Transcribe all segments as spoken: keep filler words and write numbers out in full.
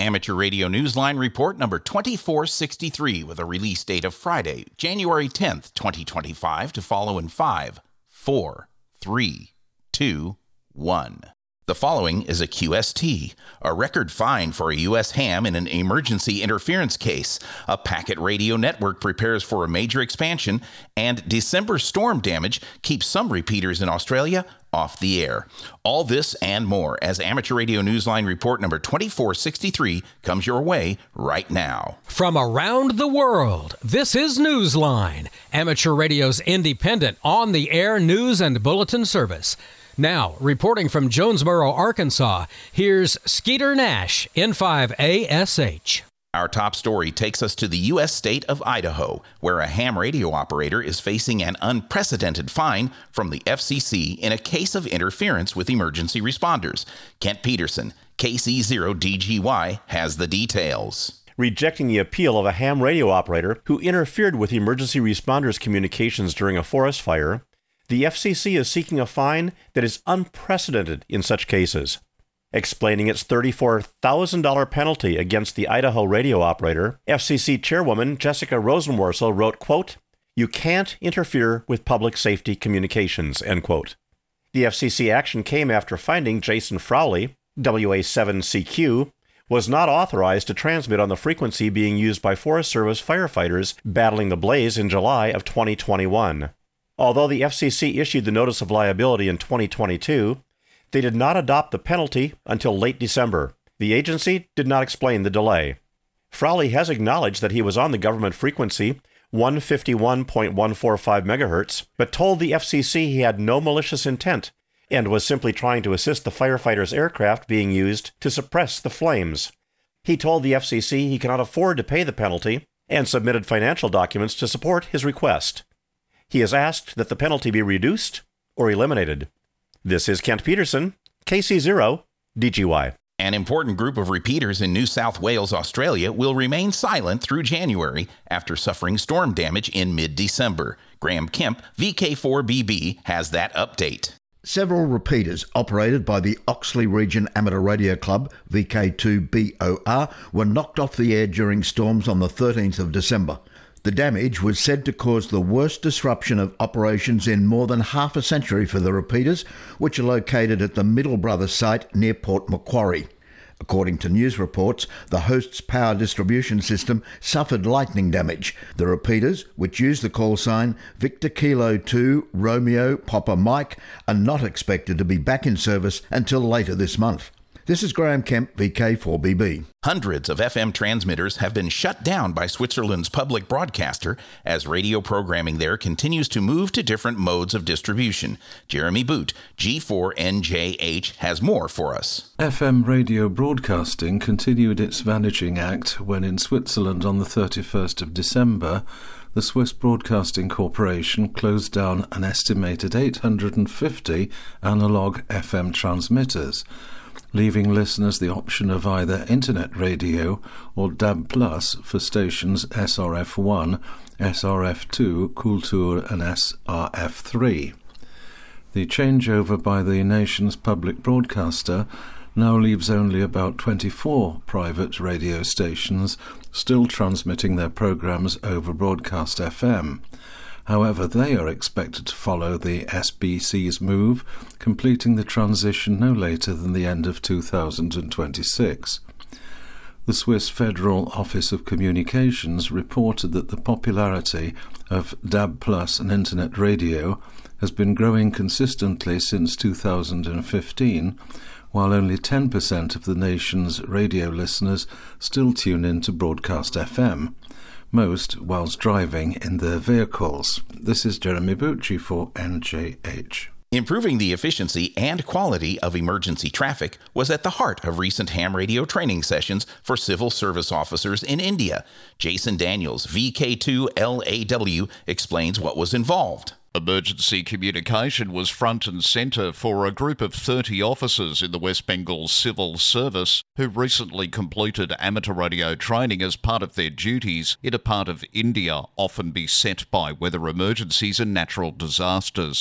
Amateur Radio Newsline Report number twenty-four sixty-three with a release date of Friday, January tenth, twenty twenty-five, to follow in five, four, three, two, one. The following is a Q S T, a record fine for a U S ham in an emergency interference case. A packet radio network prepares for a major expansion, and December storm damage keeps some repeaters in Australia off the air. All this and more as Amateur Radio Newsline Report number twenty-four sixty-three comes your way right now. From around the world, this is Newsline, Amateur Radio's independent, on-the-air news and bulletin service. Now, reporting from Jonesboro, Arkansas, here's Skeeter Nash, N five A S H. Our top story takes us to the U S state of Idaho, where a ham radio operator is facing an unprecedented fine from the F C C in a case of interference with emergency responders. Kent Peterson, K C zero D G Y, has the details. Rejecting the appeal of a ham radio operator who interfered with emergency responders' communications during a forest fire, the F C C is seeking a fine that is unprecedented in such cases. Explaining its thirty-four thousand dollars penalty against the Idaho radio operator, F C C Chairwoman Jessica Rosenworcel wrote, quote, "You can't interfere with public safety communications," end quote. The F C C action came after finding Jason Frowley, W A seven C Q, was not authorized to transmit on the frequency being used by Forest Service firefighters battling the blaze in July of twenty twenty-one. Although the F C C issued the notice of liability in twenty twenty-two, they did not adopt the penalty until late December. The agency did not explain the delay. Frowley has acknowledged that he was on the government frequency, one fifty-one point one four five megahertz, but told the F C C he had no malicious intent and was simply trying to assist the firefighters' aircraft being used to suppress the flames. He told the F C C he cannot afford to pay the penalty and submitted financial documents to support his request. He has asked that the penalty be reduced or eliminated. This is Kent Peterson, K C zero D G Y. An important group of repeaters in New South Wales, Australia, will remain silent through January after suffering storm damage in mid-December. Graham Kemp, V K four B B, has that update. Several repeaters operated by the Oxley Region Amateur Radio Club, V K two B O R, were knocked off the air during storms on the thirteenth of December. The damage was said to cause the worst disruption of operations in more than half a century for the repeaters, which are located at the Middle Brothers site near Port Macquarie. According to news reports, the host's power distribution system suffered lightning damage. The repeaters, which use the call sign Victor Kilo two Romeo Papa Mike, are not expected to be back in service until later this month. This is Graham Kemp, V K four B B. Hundreds of F M transmitters have been shut down by Switzerland's public broadcaster as radio programming there continues to move to different modes of distribution. Jeremy Boot, G four N J H, has more for us. F M radio broadcasting continued its vanishing act when in Switzerland on the thirty-first of December, the Swiss Broadcasting Corporation closed down an estimated eight hundred fifty analogue F M transmitters, leaving listeners the option of either internet radio or D A B plus for stations S R F one, S R F two, Kultur and S R F three. The changeover by the nation's public broadcaster now leaves only about twenty-four private radio stations still transmitting their programmes over broadcast F M. However, they are expected to follow the S B C's move, completing the transition no later than the end of two thousand twenty-six. The Swiss Federal Office of Communications reported that the popularity of D A B plus and Internet radio has been growing consistently since two thousand fifteen, while only ten percent of the nation's radio listeners still tune in to broadcast F M. Most whilst driving in their vehicles. This is Jeremy Bucci for N J H. Improving the efficiency and quality of emergency traffic was at the heart of recent ham radio training sessions for civil service officers in India. Jason Daniels, V K two L A W, explains what was involved. Emergency communication was front and centre for a group of thirty officers in the West Bengal Civil Service who recently completed amateur radio training as part of their duties in a part of India often beset by weather emergencies and natural disasters.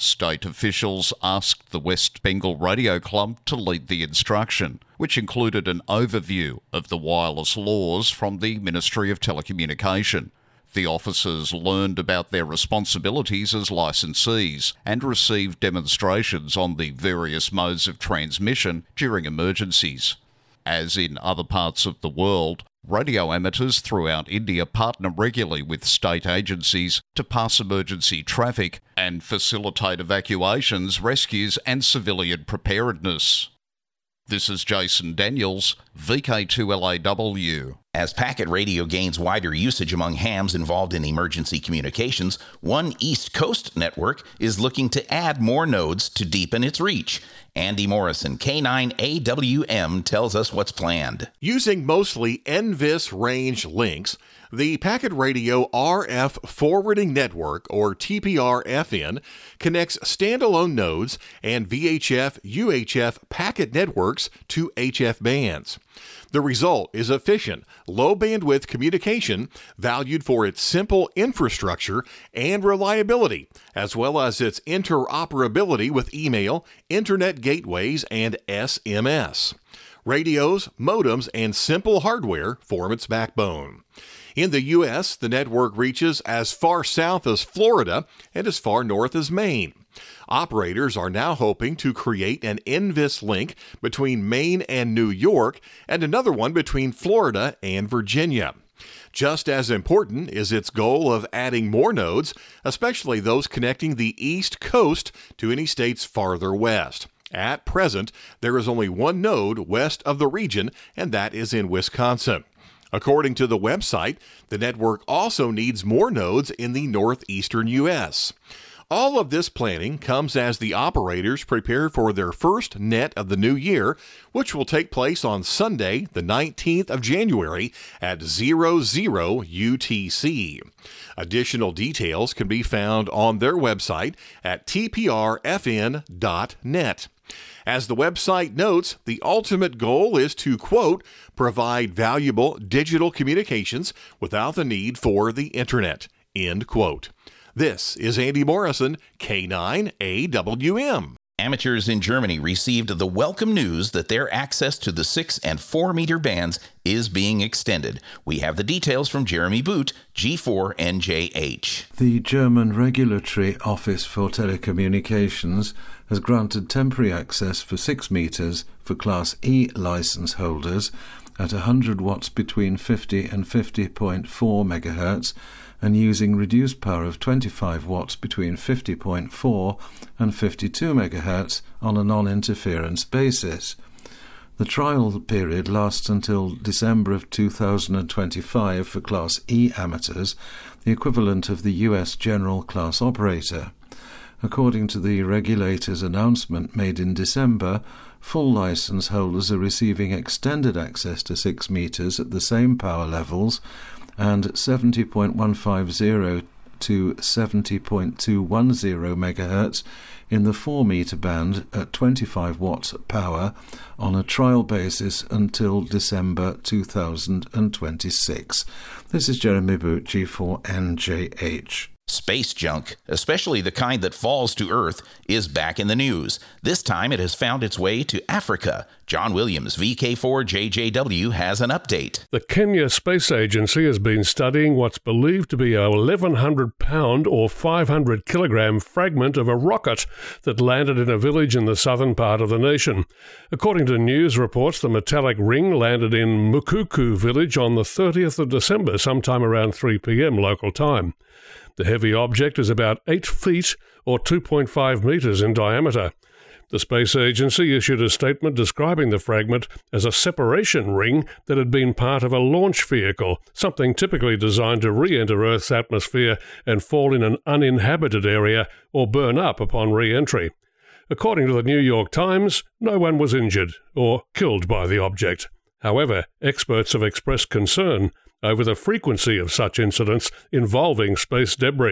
State officials asked the West Bengal Radio Club to lead the instruction, which included an overview of the wireless laws from the Ministry of Telecommunication. The officers learned about their responsibilities as licensees and received demonstrations on the various modes of transmission during emergencies. As in other parts of the world, radio amateurs throughout India partner regularly with state agencies to pass emergency traffic and facilitate evacuations, rescues and civilian preparedness. This is Jason Daniels, V K two L A W. As packet radio gains wider usage among hams involved in emergency communications, one East Coast network is looking to add more nodes to deepen its reach. Andy Morrison, K nine A W M, tells us what's planned. Using mostly N V I S range links, the Packet Radio R F Forwarding Network, or T P R F N, connects standalone nodes and V H F U H F packet networks to H F bands. The result is efficient, low-bandwidth communication valued for its simple infrastructure and reliability, as well as its interoperability with email, internet gateways, and S M S. Radios, modems, and simple hardware form its backbone. In the U S, the network reaches as far south as Florida and as far north as Maine. Operators are now hoping to create an N V I S link between Maine and New York and another one between Florida and Virginia. Just as important is its goal of adding more nodes, especially those connecting the East Coast to any states farther west. At present, there is only one node west of the region, and that is in Wisconsin. According to the website, the network also needs more nodes in the northeastern U S. All of this planning comes as the operators prepare for their first net of the new year, which will take place on Sunday, the nineteenth of January at zero zero U T C. Additional details can be found on their website at T P R F N dot net. As the website notes, the ultimate goal is to, quote, provide valuable digital communications without the need for the internet, end quote. This is Andy Morrison, K nine A W M. Amateurs in Germany received the welcome news that their access to the six and four meter bands is being extended. We have the details from Jeremy Boot, G four N J H. The German Regulatory Office for Telecommunications has granted temporary access for six meters for Class E license holders at one hundred watts between fifty and fifty point four megahertz and using reduced power of twenty-five watts between fifty point four and fifty-two megahertz on a non-interference basis. The trial period lasts until December of two thousand twenty-five for Class E amateurs, the equivalent of the U S General Class Operator. According to the regulator's announcement made in December, full license holders are receiving extended access to six meters at the same power levels and seventy point one five zero to seventy point two one zero megahertz in the four meter band at twenty-five watts power on a trial basis until December two thousand twenty-six. This is Jeremy Boot, G four N J H. Space junk, especially the kind that falls to Earth, is back in the news. This time it has found its way to Africa. John Williams, V K four J J W, has an update. The Kenya Space Agency has been studying what's believed to be a eleven hundred pound or five hundred kilogram fragment of a rocket that landed in a village in the southern part of the nation. According to news reports, the metallic ring landed in Mukuku village on the thirtieth of December, sometime around three p.m. local time. The heavy object is about eight feet or two point five metres in diameter. The Space Agency issued a statement describing the fragment as a separation ring that had been part of a launch vehicle, something typically designed to re-enter Earth's atmosphere and fall in an uninhabited area or burn up upon re-entry. According to the New York Times, no one was injured or killed by the object. However, experts have expressed concern over the frequency of such incidents involving space debris.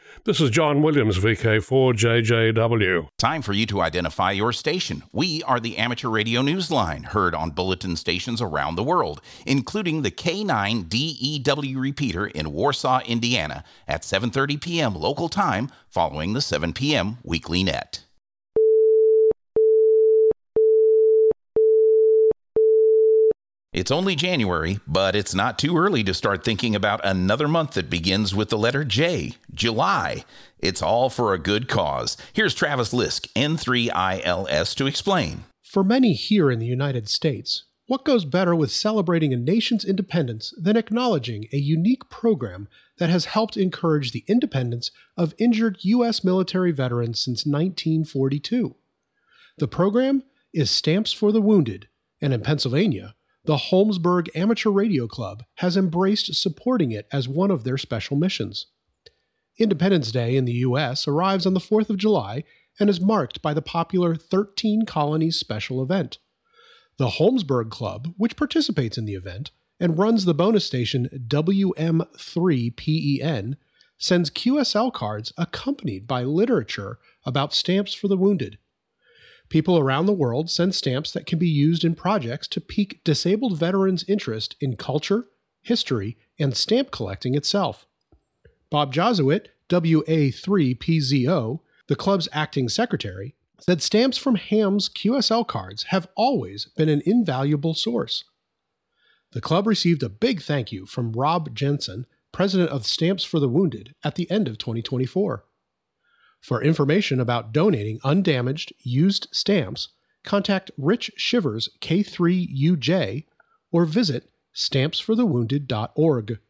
This is John Williams, V K four J J W. Time for you to identify your station. We are the Amateur Radio Newsline, heard on bulletin stations around the world, including the K nine D E W repeater in Warsaw, Indiana, at seven thirty p.m. local time, following the seven p.m. Weekly Net. It's only January, but it's not too early to start thinking about another month that begins with the letter J, July. It's all for a good cause. Here's Travis Lisk, N three I L S, to explain. For many here in the United States, what goes better with celebrating a nation's independence than acknowledging a unique program that has helped encourage the independence of injured U S military veterans since nineteen forty-two? The program is Stamps for the Wounded, and in Pennsylvania, the Holmesburg Amateur Radio Club has embraced supporting it as one of their special missions. Independence Day in the U S arrives on the fourth of July and is marked by the popular thirteen Colonies special event. The Holmesburg Club, which participates in the event and runs the bonus station W M three P E N, sends Q S L cards accompanied by literature about Stamps for the Wounded. People around the world send stamps that can be used in projects to pique disabled veterans' interest in culture, history, and stamp collecting itself. Bob Jesuit, W A three P Z O, the club's acting secretary, said stamps from Ham's Q S L cards have always been an invaluable source. The club received a big thank you from Rob Jensen, president of Stamps for the Wounded, at the end of twenty twenty-four. For information about donating undamaged, used stamps, contact Rich Shivers K three U J or visit stamps for the wounded dot org.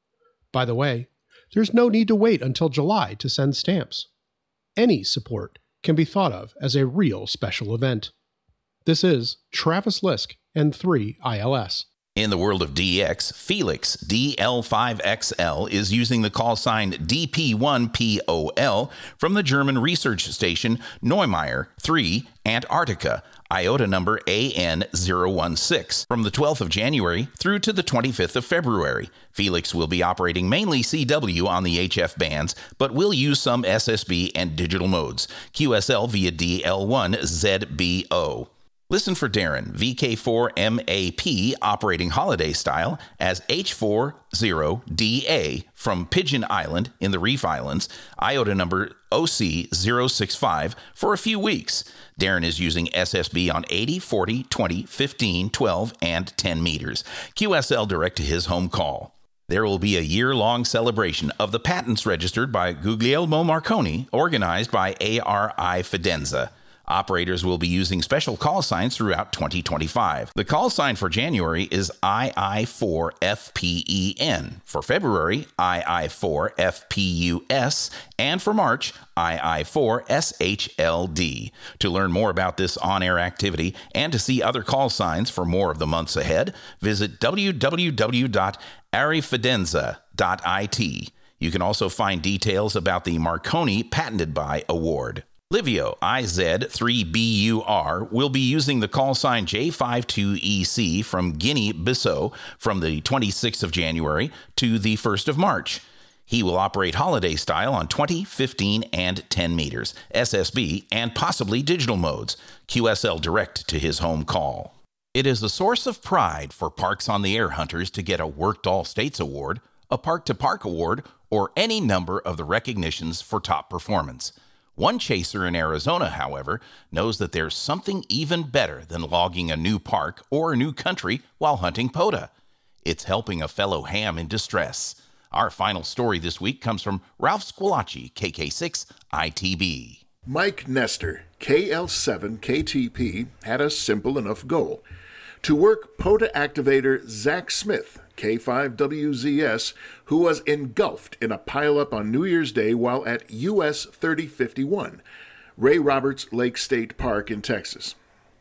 By the way, there's no need to wait until July to send stamps. Any support can be thought of as a real special event. This is Travis Lisk, N three I L S. In the world of D X, Felix D L five X L is using the call sign D P one P O L from the German research station Neumayer three, Antarctica, IOTA number A N zero one six, from the twelfth of January through to the twenty-fifth of February. Felix will be operating mainly C W on the H F bands, but will use some S S B and digital modes, Q S L via D L one Z B O. Listen for Darren, V K four M A P, operating holiday style, as H four zero D A from Pigeon Island in the Reef Islands, IOTA number O C zero six five, for a few weeks. Darren is using S S B on eighty, forty, twenty, fifteen, twelve, and ten meters. Q S L direct to his home call. There will be a year-long celebration of the patents registered by Guglielmo Marconi, organized by A R I Fidenza. Operators will be using special call signs throughout twenty twenty-five. The call sign for January is I I four F P E N, for February I I four F P U S, and for March I I four S H L D. To learn more about this on-air activity and to see other call signs for more of the months ahead, visit w w w dot arifidenza dot I T. You can also find details about the Marconi Patented By Award. Livio I Z three B U R will be using the call sign J fifty-two E C from Guinea-Bissau from the twenty-sixth of January to the first of March. He will operate holiday style on twenty, fifteen, and ten meters, S S B, and possibly digital modes, Q S L direct to his home call. It is a source of pride for Parks on the Air hunters to get a Worked All States Award, a Park to Park Award, or any number of the recognitions for top performance. One chaser in Arizona, however, knows that there's something even better than logging a new park or a new country while hunting POTA. It's helping a fellow ham in distress. Our final story this week comes from Ralph Squillace, K K six I T B. Mike Nestor, K L seven K T P, had a simple enough goal: to work POTA activator Zach Smith, K five W Z S, who was engulfed in a pileup on New Year's Day while at U S thirty fifty-one, Ray Roberts Lake State Park in Texas.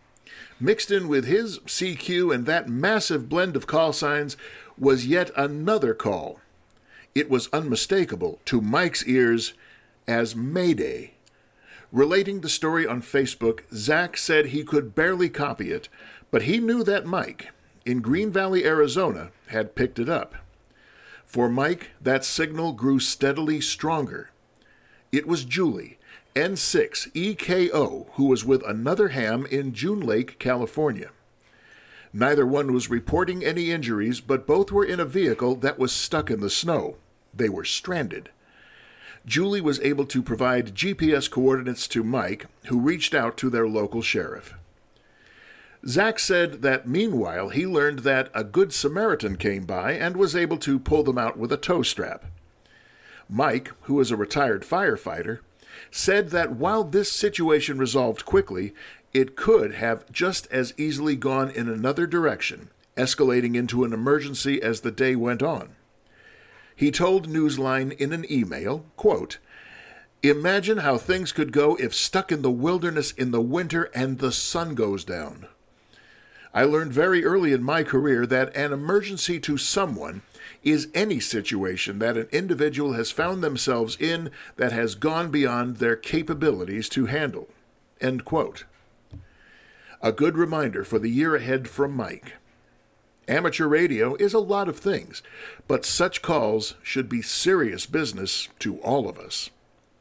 Mixed in with his C Q and that massive blend of call signs was yet another call. It was unmistakable to Mike's ears as Mayday. Relating the story on Facebook, Zach said he could barely copy it, but he knew that Mike, in Green Valley, Arizona, had picked it up. For Mike, that signal grew steadily stronger. It was Julie, N six E K O, who was with another ham in June Lake, California. Neither one was reporting any injuries, but both were in a vehicle that was stuck in the snow. They were stranded. Julie was able to provide G P S coordinates to Mike, who reached out to their local sheriff. Zach said that meanwhile he learned that a Good Samaritan came by and was able to pull them out with a tow strap. Mike, who is a retired firefighter, said that while this situation resolved quickly, it could have just as easily gone in another direction, escalating into an emergency as the day went on. He told Newsline in an email, quote, "Imagine how things could go if stuck in the wilderness in the winter and the sun goes down. I learned very early in my career that an emergency to someone is any situation that an individual has found themselves in that has gone beyond their capabilities to handle." End quote. A good reminder for the year ahead from Mike. Amateur radio is a lot of things, but such calls should be serious business to all of us.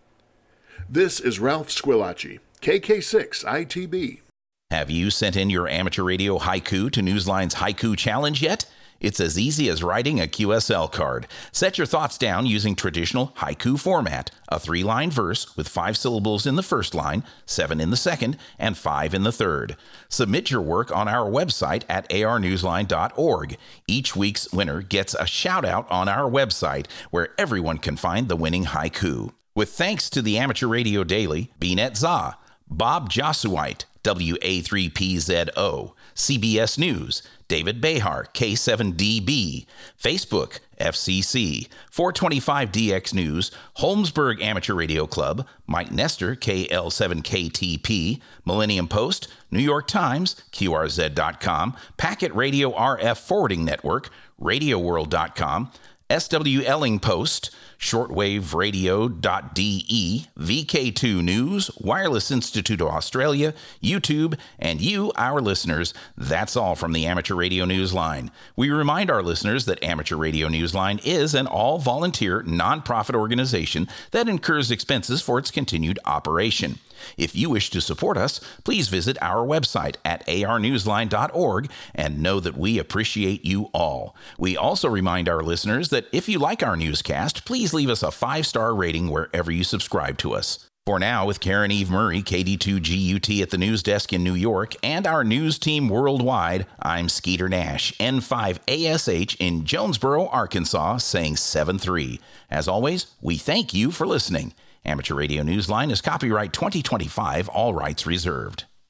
This is Ralph Squillace, K K six I T B. Have you sent in your amateur radio haiku to Newsline's Haiku Challenge yet? It's as easy as writing a Q S L card. Set your thoughts down using traditional haiku format, a three-line verse with five syllables in the first line, seven in the second, and five in the third. Submit your work on our website at a r newsline dot org. Each week's winner gets a shout-out on our website where everyone can find the winning haiku. With thanks to the Amateur Radio Daily, Beanet Zah, Bob Josuite, W A three P Z O, C B S News, David Behar, K seven D B, Facebook, F C C, four twenty-five D X News, Holmesburg Amateur Radio Club, Mike Nestor, K L seven K T P, Millennium Post, New York Times, Q R Z dot com, Packet Radio R F Forwarding Network, Radio World dot com, S W Elling Post, shortwave radio dot d e, V K two News, Wireless Institute of Australia, YouTube, and you, our listeners. That's all from the Amateur Radio Newsline. We remind our listeners that Amateur Radio Newsline is an all-volunteer, non-profit organization that incurs expenses for its continued operation. If you wish to support us, please visit our website at a r newsline dot org and know that we appreciate you all. We also remind our listeners that if you like our newscast, please leave us a five-star rating wherever you subscribe to us. For now, with Karen Eve Murray, K D two G U T at the news desk in New York, and our news team worldwide, I'm Skeeter Nash, N five A S H in Jonesboro, Arkansas, saying seven three. As always, we thank you for listening. Amateur Radio Newsline is copyright twenty twenty-five, all rights reserved.